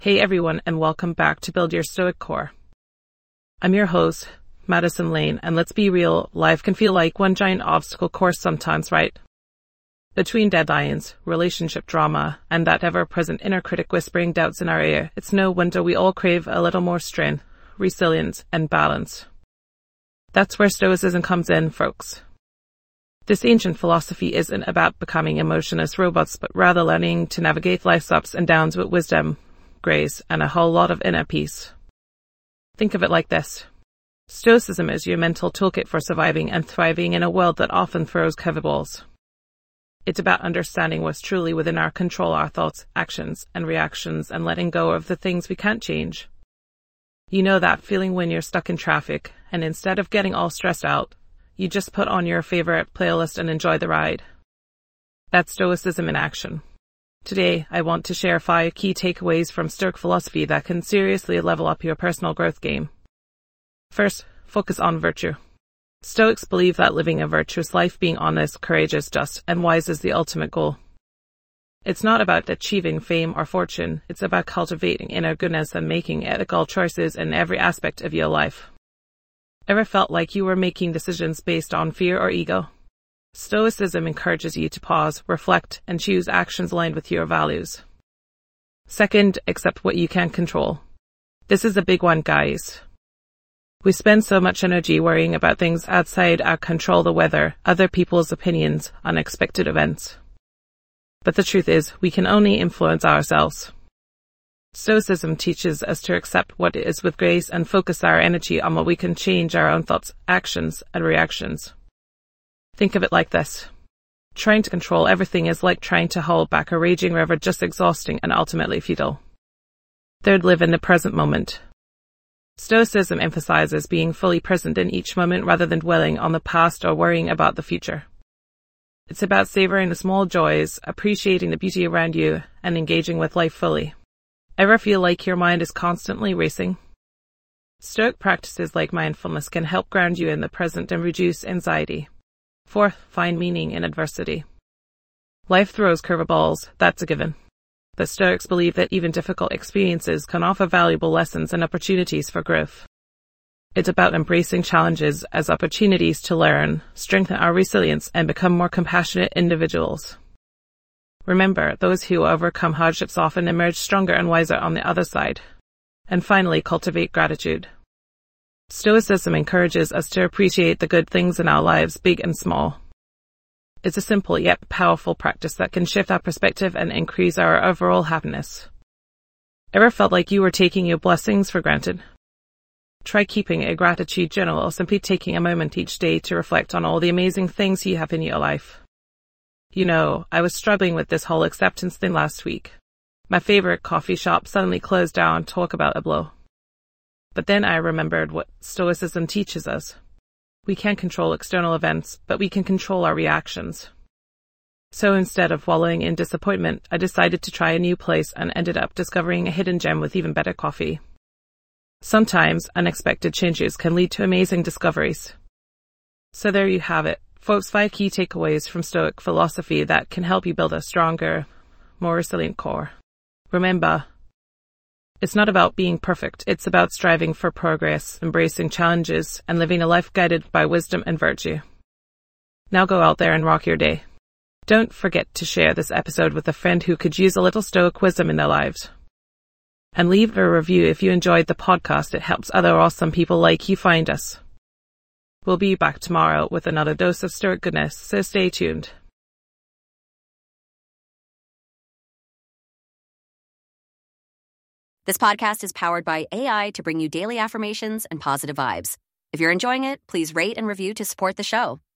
Hey everyone, and welcome back to Build Your Stoic Core. I'm your host, Madison Lane, and let's be real, life can feel like one giant obstacle course sometimes, right? Between deadlines, relationship drama, and that ever-present inner critic whispering doubts in our ear, it's no wonder we all crave a little more strength, resilience, and balance. That's where Stoicism comes in, folks. This ancient philosophy isn't about becoming emotionless robots, but rather learning to navigate life's ups and downs with wisdom, grace, and a whole lot of inner peace. Think of it like this. Stoicism is your mental toolkit for surviving and thriving in a world that often throws curveballs. It's about understanding what's truly within our control, our thoughts, actions, and reactions, and letting go of the things we can't change. You know that feeling when you're stuck in traffic, and instead of getting all stressed out, you just put on your favorite playlist and enjoy the ride. That's Stoicism in action. Today, I want to share 5 key takeaways from Stoic philosophy that can seriously level up your personal growth game. First, focus on virtue. Stoics believe that living a virtuous life, being honest, courageous, just, and wise is the ultimate goal. It's not about achieving fame or fortune, it's about cultivating inner goodness and making ethical choices in every aspect of your life. Ever felt like you were making decisions based on fear or ego? Stoicism encourages you to pause, reflect, and choose actions aligned with your values. Second, accept what you can't control. This is a big one, guys. We spend so much energy worrying about things outside our control, the weather, other people's opinions, unexpected events. But the truth is, we can only influence ourselves. Stoicism teaches us to accept what is with grace and focus our energy on what we can change, our own thoughts, actions, and reactions. Think of it like this. Trying to control everything is like trying to hold back a raging river, just exhausting and ultimately futile. Third, live in the present moment. Stoicism emphasizes being fully present in each moment rather than dwelling on the past or worrying about the future. It's about savoring the small joys, appreciating the beauty around you, and engaging with life fully. Ever feel like your mind is constantly racing? Stoic practices like mindfulness can help ground you in the present and reduce anxiety. Fourth, find meaning in adversity. Life throws curveballs, that's a given. The Stoics believe that even difficult experiences can offer valuable lessons and opportunities for growth. It's about embracing challenges as opportunities to learn, strengthen our resilience, and become more compassionate individuals. Remember, those who overcome hardships often emerge stronger and wiser on the other side. And finally, cultivate gratitude. Stoicism encourages us to appreciate the good things in our lives, big and small. It's a simple yet powerful practice that can shift our perspective and increase our overall happiness. Ever felt like you were taking your blessings for granted? Try keeping a gratitude journal or simply taking a moment each day to reflect on all the amazing things you have in your life. You know, I was struggling with this whole acceptance thing last week. My favorite coffee shop suddenly closed down, talk about a blow. But then I remembered what Stoicism teaches us. We can't control external events, but we can control our reactions. So instead of wallowing in disappointment, I decided to try a new place and ended up discovering a hidden gem with even better coffee. Sometimes unexpected changes can lead to amazing discoveries. So there you have it, folks, 5 key takeaways from Stoic philosophy that can help you build a stronger, more resilient core. Remember, it's not about being perfect, it's about striving for progress, embracing challenges, and living a life guided by wisdom and virtue. Now go out there and rock your day. Don't forget to share this episode with a friend who could use a little Stoic wisdom in their lives. And leave a review if you enjoyed the podcast, it helps other awesome people like you find us. We'll be back tomorrow with another dose of Stoic goodness, so stay tuned. This podcast is powered by AI to bring you daily affirmations and positive vibes. If you're enjoying it, please rate and review to support the show.